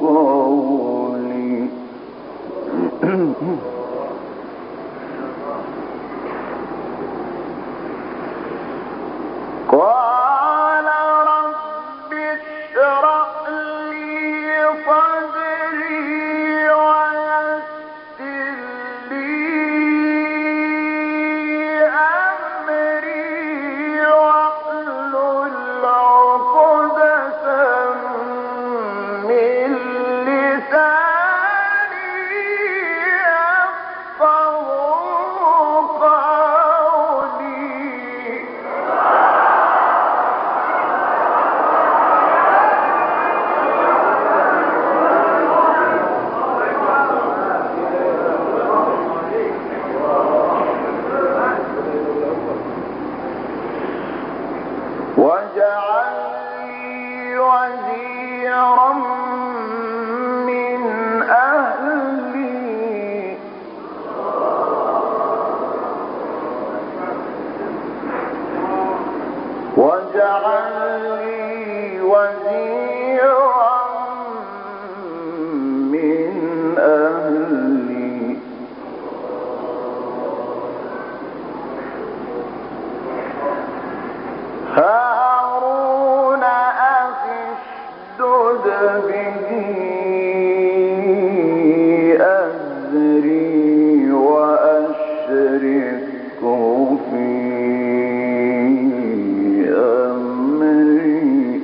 قولي قال رب اشرح لي صدري ويسر لي أمري واحلل عقدة من لساني يفقهوا قولي واجعل لي وزيرا من أهلي واجعل لي وزيرا من أهلي هارون أخي اشدد به أزري وأشركه في أمري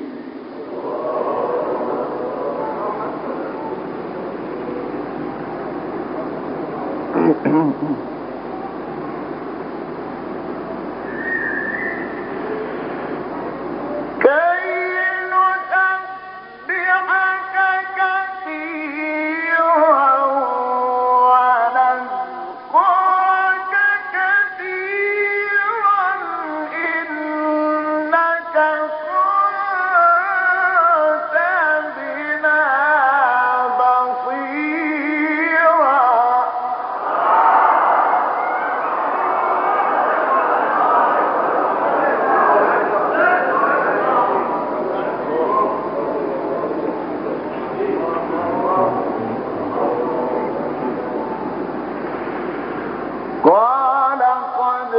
قال قد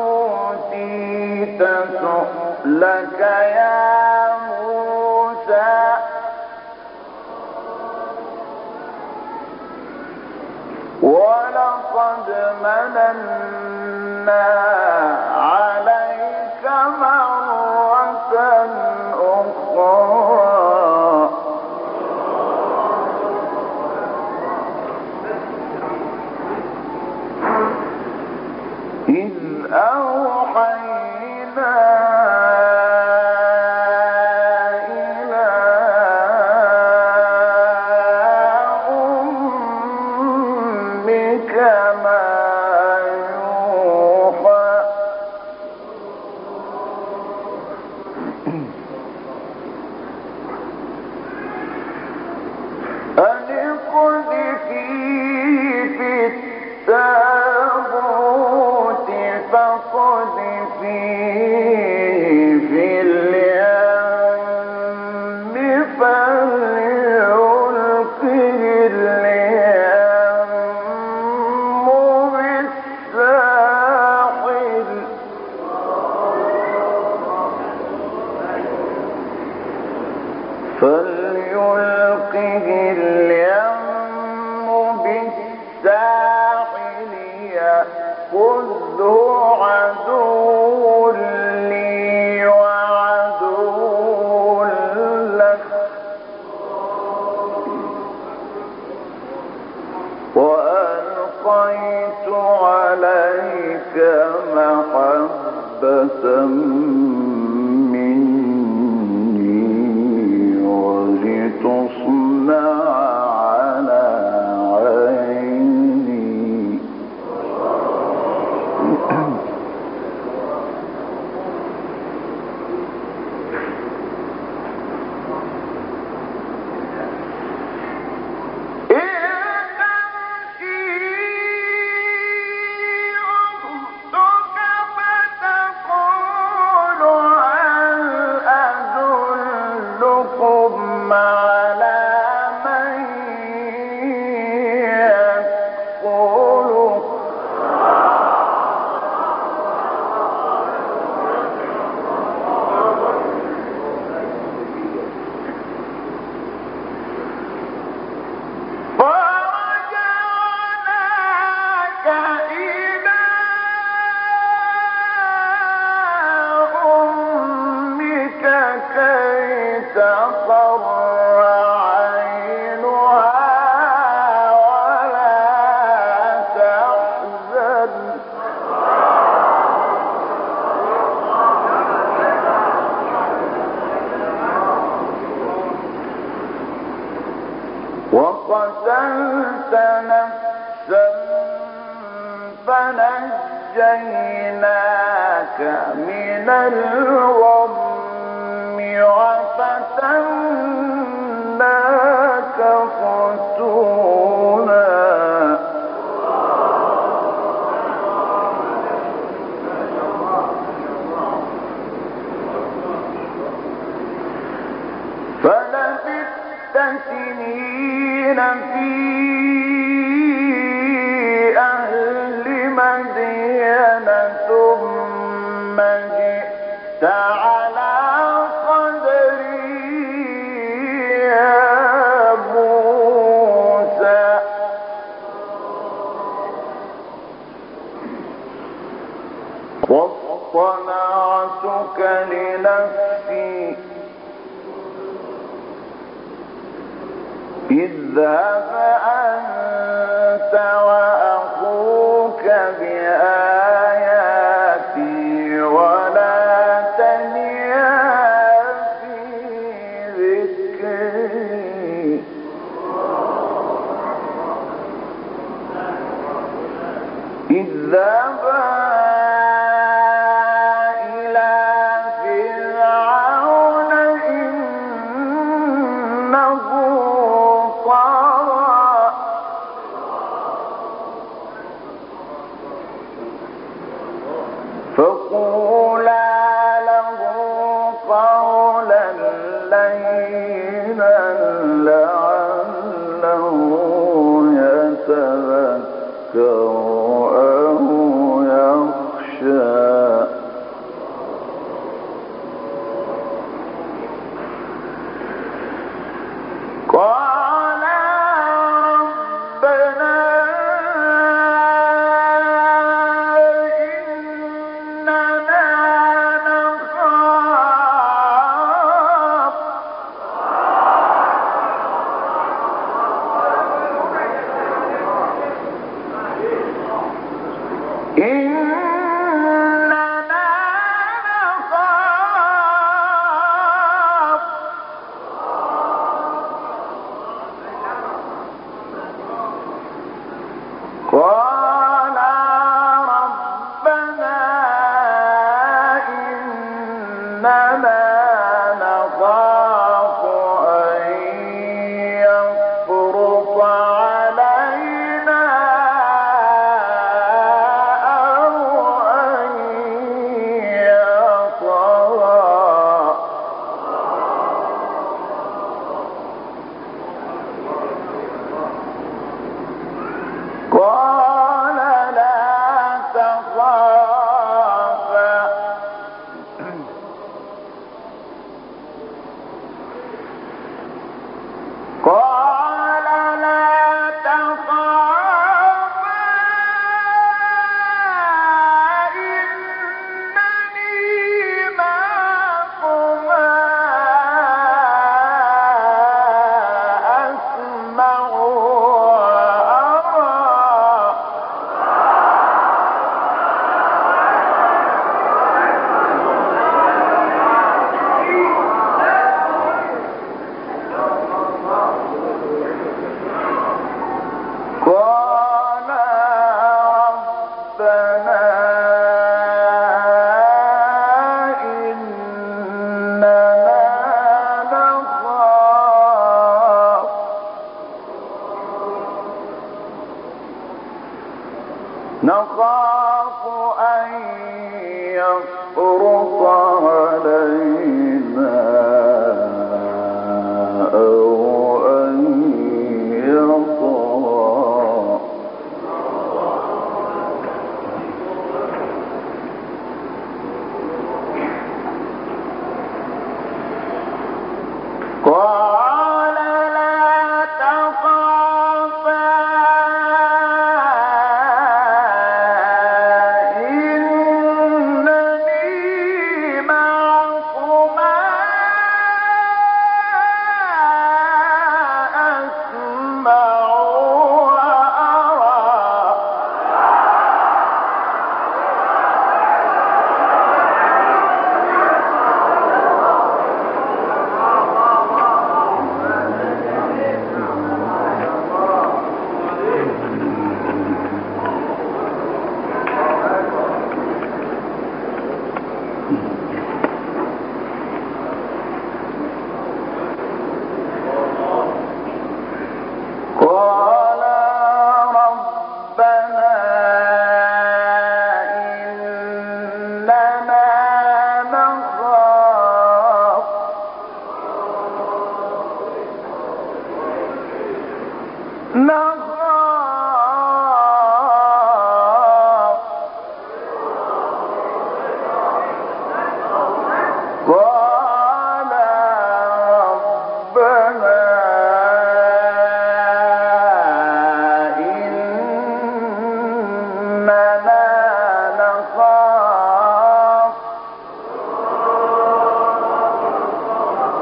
أوتيت سؤلك يا موسى ولقد مننا عليك مرة أخرى إذ أوحينا إلى أمك ما يوحى أن اقذفيه في التابوت فاقذفيه في اليم فليلقه اليم بالساحل يأخذه عدو لي وعدو لك وألقيت عليك محبة مني ولتصنع على عيني فتقول تقر عينها ولا تحزن وقتلت نفسا فنجيناك من الغم وفتناك فتونا فلبثت سنين في أهل مدين ثم جئت على قدري يا موسى واصطنعتك لنفسي اذهب أنت وأخوك بآياتي ولا تنيا في ذكري اذهبا إلى فرعون إنه طغى فقولا له قولا لينا لعله يتذكر أو يخشى قال ربنا إننا نخاف قال ربنا إننا نخاف أن يفرط علينا أو أن يطغى قال لا تخافا قال لا تخافا إنني معكما أسمع وأرى قال ربنا إننا نخاف أن يفرط علينا أو أن يطغى قال لا تخافا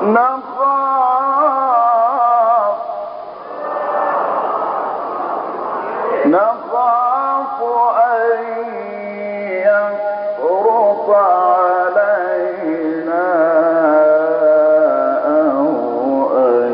نخاف أن يفرط علينا أو أن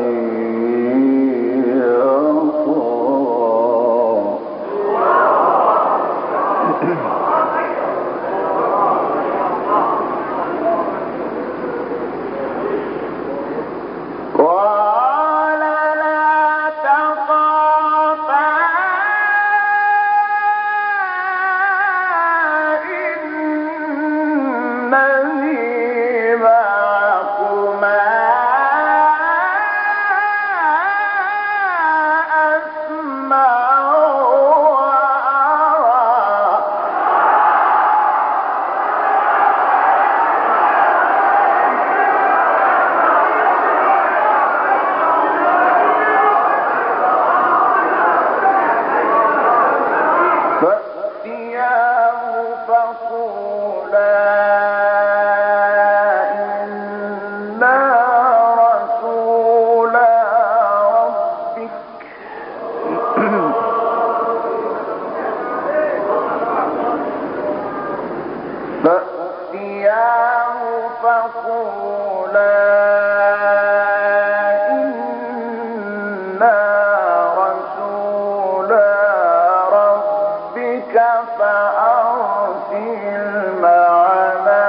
فأتياه فقولا إنا رسولا ربك فأرسل معنا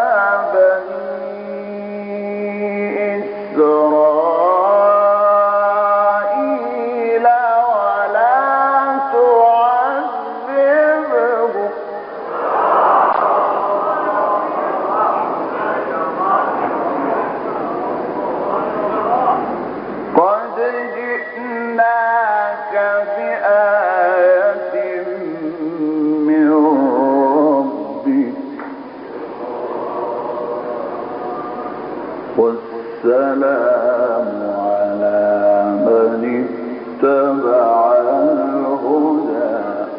بني إسرائيل ولا تعذبهم قد جئناك بآية من ربك والسلام على من اتبع الهدى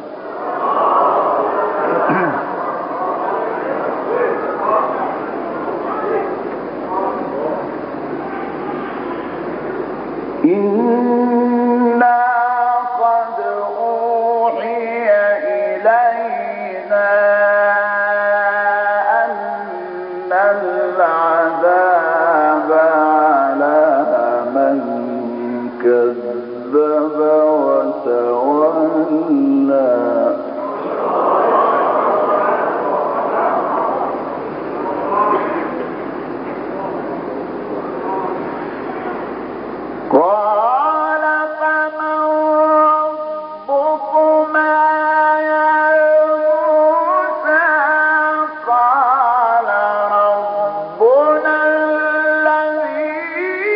إنا قد أوحي إلينا أن العذاب على من كذب وتولى قال فمن ربكما يا موسى قال ربنا الذي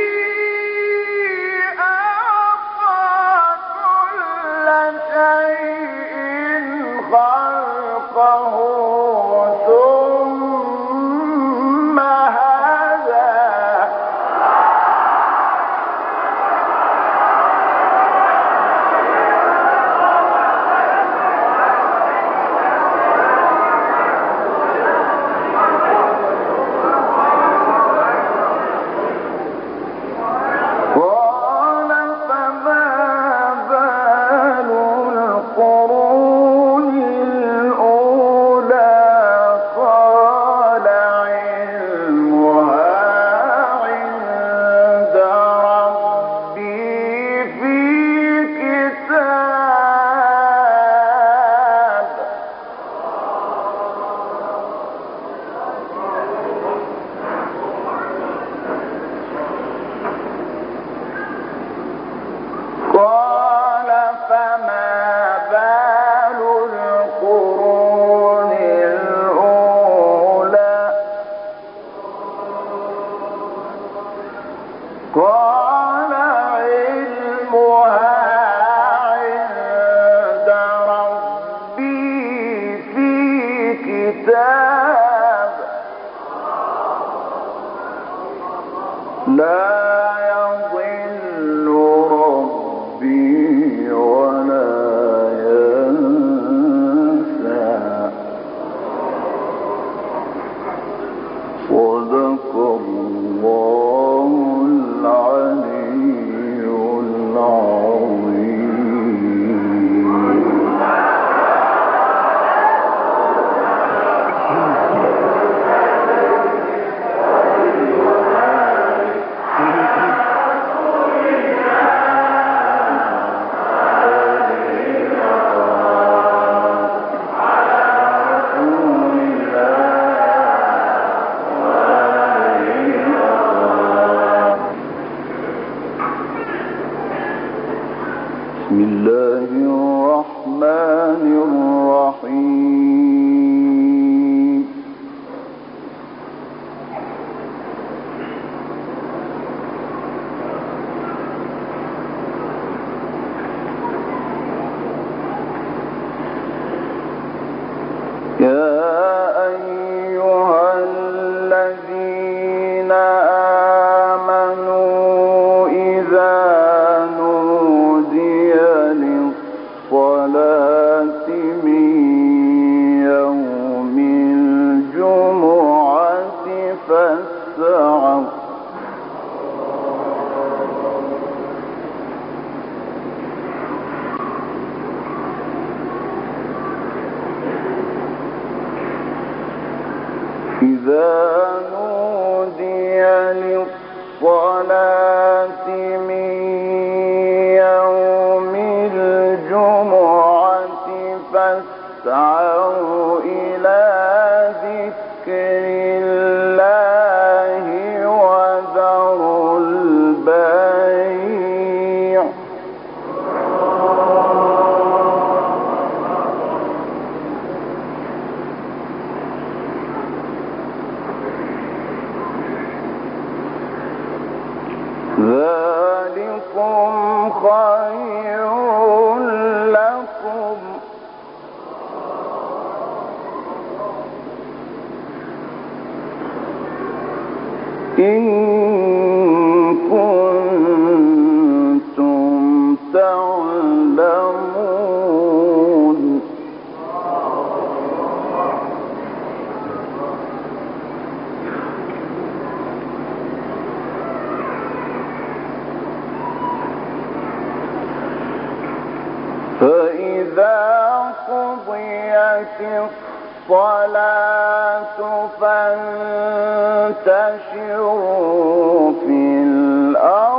أعطى كل شيء خلقه ثم هدى قال فما بال القرون الأولى قال علمها عند ربي في كتاب قال فما بال القرون الأولى قال علمها عند ربي في كتاب لا يضل ربي ولا ينسى صدق الله فاسعوا إذا نودي للصلاة من يوم الجمعة فاسعوا إلى ذكر الله وذروا البيع ذلكم خير لكم إن كنتم تعلمون فإذا قضيت الصلاة فانتشروا في الأرض